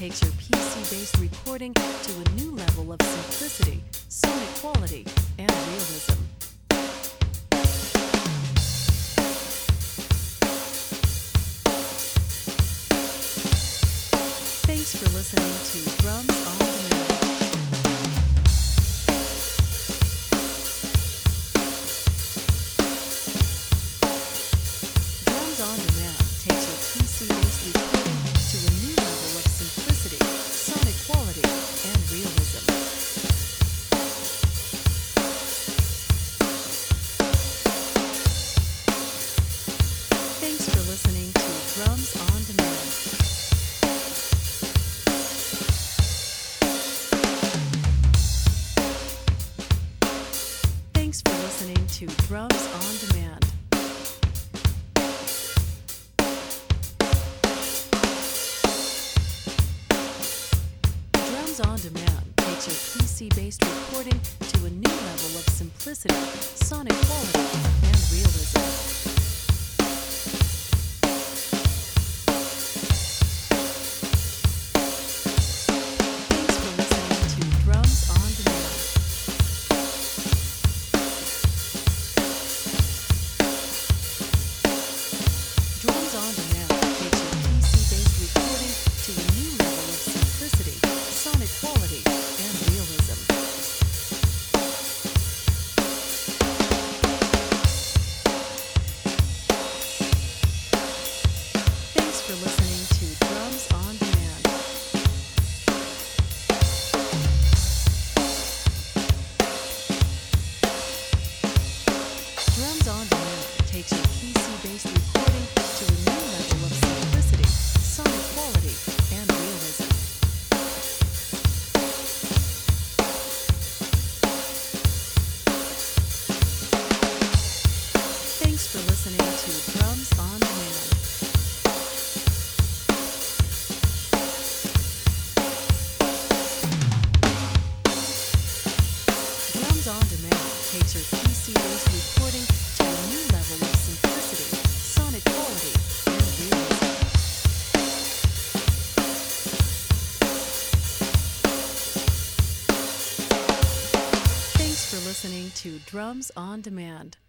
takes your PC-based recording to a new level of simplicity, sonic quality, and realism. Thanks for listening to Drums on Demand. Drums on Demand takes your PC-based recording to a new level of simplicity, sonic quality, and realism. Thanks for listening to Drums on Demand. Thanks for listening to Drums on Demand. Drums on Demand takes your PC-based recording to a new level of simplicity, sonic quality, and realism. Thanks for listening to Drums on Demand. Drums on Demand takes your PC-based recording to a new level of simplicity, sonic quality, and realism. Thanks for listening to Drums on Demand. Drums on Demand takes your PC-based recording to a new level of simplicity, sonic quality, and realism. Thanks for listening to Drums on Demand. Drums on Demand takes your PC-based recording to a new level of simplicity, sonic quality, and realism. Thanks for listening to Drums on Demand.